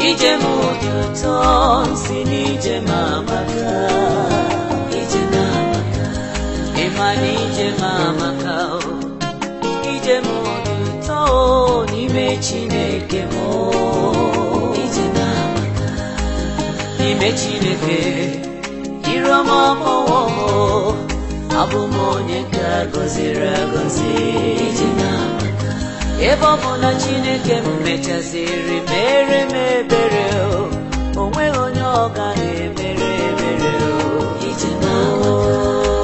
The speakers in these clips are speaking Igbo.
ije m dị ụtọ si n'ije m amaka ije m amaka ịma na ije m amaka ije m dị ụtọ n'ime Chineke m ije m amaka n'ime Chineke iroma mọwọ abụ m onye ka gọziri agọzi ije m amaka ebe ọ bụ na Chineke m mechaziri mere m ebere o nweghị onye ọ gaghị emere ebere ije m amaka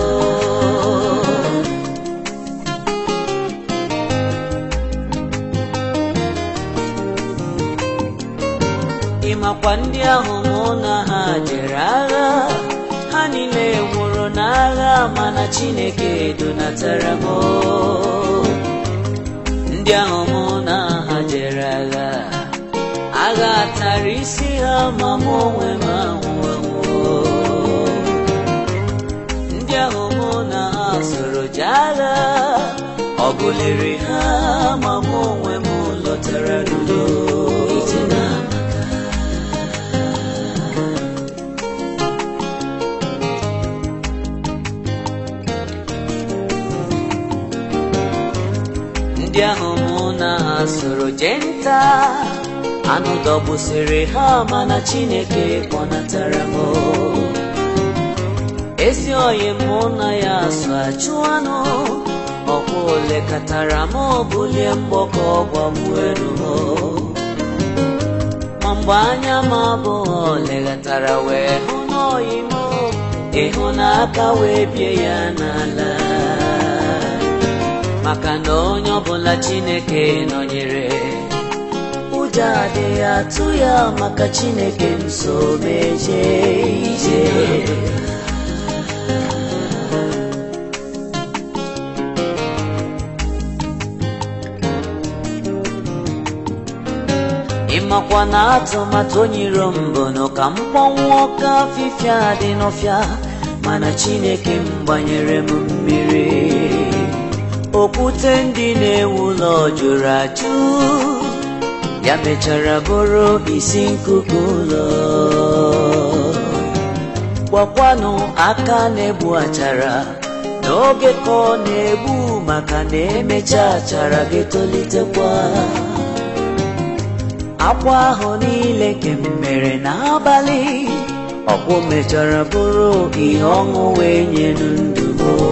ịmakwa ndị ahụ mụ na ha jere agha ha niile nwụrụ n'agha mana Chineke donatara m ndị ahụ mụ na ha jere agha agha tara isi ha ma mụ onwe m anwụọ ndị ahụ mụ na ha soro je agha ọ bụliri ha ma mụ onwe m lọtara n'udo ije na ndị ahụ mụ na ha soro je nta anụ dọgbusiri ha mana Chineke kpọnatara m ezi oyi mụ na ya so achụ anụ ọkwa ole katara m bulie mgbọkọ gbagbuelu ma mgbe anya m abụọ leghatara wee hụ n'oyi m ịhụnaka wee bie ya n'ala maka na onye ọbụla Chineke nọnyere ụjọ adịghị atụ ya maka Chineke nso meje ije ịmakwa na atụmatụ onyiro mbụ nọ ka mkpọnwụ ọka afịfịa dị n'ọfịa mana Chineke m gbanyere m mmiri okwute ndị na-ewu ụlọ jụrụ ajụ ya mechara bụrụ isi nkuku ụlọ gwakwanụ aka na-egbu achara n'oge ka ọ na-egbu maka na emecha achara ga-etolitekwa akwa ahụ niile ke m mere n'abalị ọkwụ mechara bụrụ ihe ọṅụ wee nyenu ndụ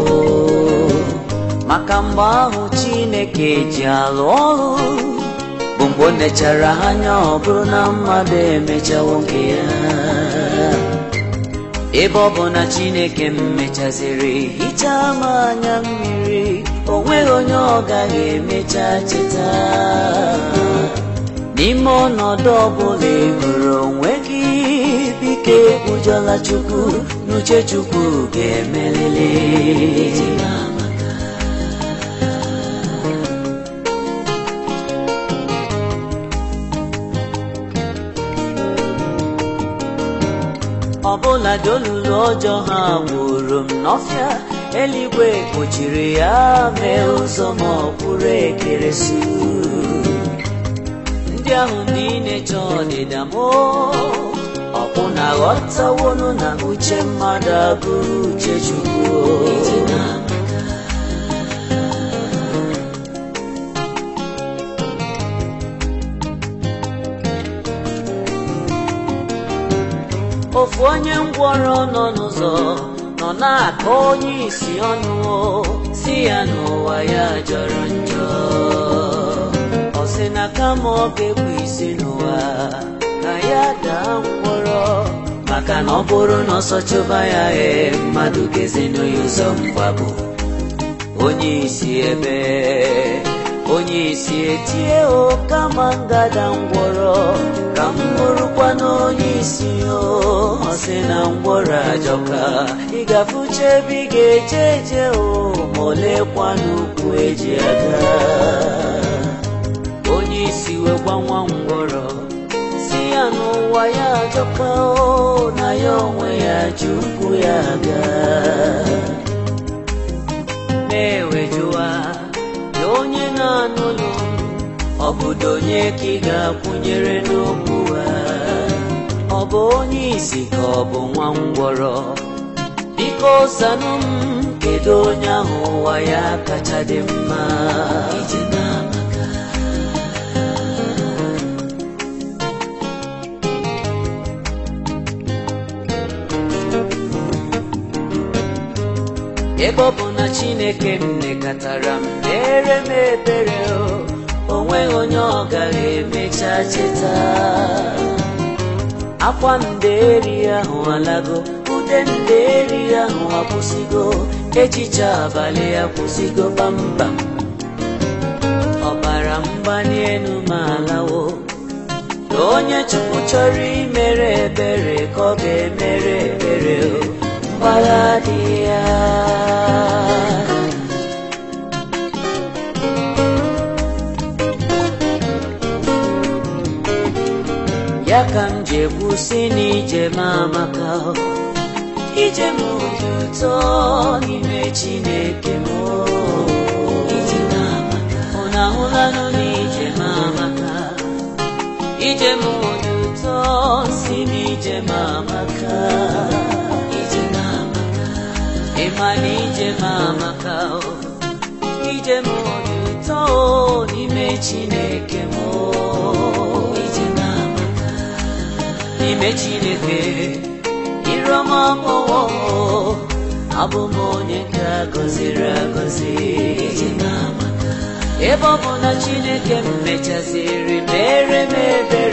maka mgbe ahụ Chineke ji alụ ọrụ bụ mgbe o nechara anya ọ bụrụ na mmadụ emechawo nke ya ebe ọ bụ na Chineke m mechaziri hichaa m anya mmiri o nweghị onye ọ gaghị emecha cheta n'ime ọnọdụ ọbụla ị hụrụ onwe gị biko ekwujọla Chukwu n'uche Chukwu ga-emelili ọbụladị olulu ọjọọ ha gburu m n'ọfịa eluigwe kpochiri ya mee ụzọ ma ọ kwụrụ ekeresu ndị ahụ ndị na-eche ọdịda m ọkwụ na ghọtawonu na uche mmadụ abụrụ uche Chukwu ofu onye ngwọrọ nọ n'ụzọ nọ na-akọ onye isi ọnụ si ya n'ụwa ya jọrọ njọ ọ sị na kama ọ ga-ekpu isi n'ụwa ka ya daa ngwọrọ maka na ọ bụrụ na ọsọ chụba ya mmadụ ga-ezinu ya ụzọ mgbabụ onye isi ebe onye isi etie kama ngada ngwọrọ ka m bụrụkwa n'onye isi ọ sị na ngwọrọ ajọka ị gafuche ebe ị ga-eje eje ma olekwa n'ukwu eji aga onye isi wekwa nwa ngwọrọ si ya n'ụwa ya ajọka na ya onwe ya ji ukwu ya aga na-ewejuwa ya onye na-anụlụ ọ bụdo onye ka ị ga-akwụnyere n'okwu ha ọ bụ onye isi ka ọ bụ nwa ngwọrọ? Biko zanụ m, kedu onye ahụ ụwa ya kacha dị mma? Ije n'amaka. Ebe ọ bụ na Chineke nnekọtara m, mere m ebere, o nweghị onye ọ gaghị emecha cheta. Akwa nderi ahụ alago, ude nderi ahụ akwụsịgo, echiche abalị akwụsịgo kpamkpam. Ọbara mgbali elu ma alawo, na onye Chukwu chọrọ imere ebere ka ọ ga-emere ebere, mgbagha dị ya. Ya ka m ji ekwusi n'ije m amaka, ije m dị ụtọ n'ime Chineke m. Ije m amaka. Unu ahụlanụ n'ije m amaka, ije m dị ụtọ si n'ije m amaka. Ije m amaka. Ịma na ije m amaka, ije m dị ụtọ n'ime Chineke m. N'ime Chineke irọma mụọ, abụ m onye ka gọziri agọzi. Ebe ọ bụ na Chineke m mechaziri mere m ebere,